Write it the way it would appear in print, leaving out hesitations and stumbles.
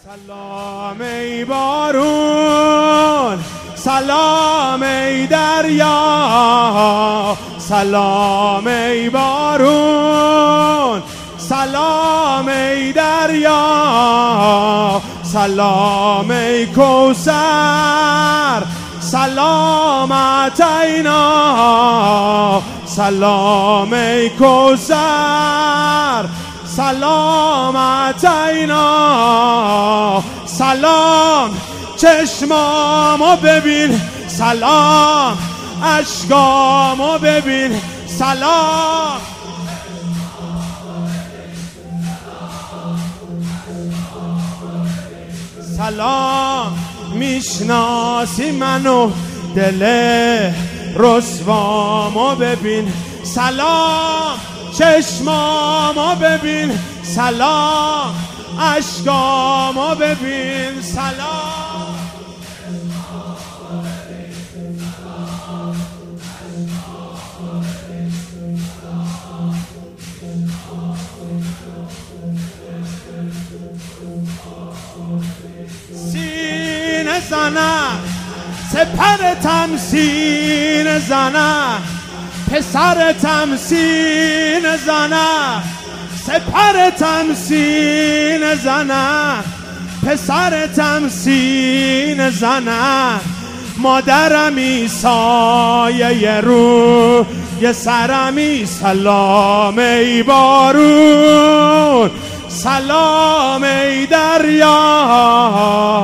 سلام ای بارون، سلام ای دریا، سلام ای بارون، سلام ای دریا، سلام ای کوثر، سلامت اینا، سلام ای کوثر، سلامت اینا، سلام چشمامو ببین، سلام اشکامو ببین، سلام سلام میشناسی منو، دل رسوامو ببین، سلام چشمامو ببین، سلام اشکامو ببین، سلام سینه زنم سپرتم، سینه زنم پسرتم، سینه زنم سپرتم، سینه زنم پسرتم، سینه زنم مادرمی، سایه روی سرمی، سلام ای بارون، سلام ای دریا،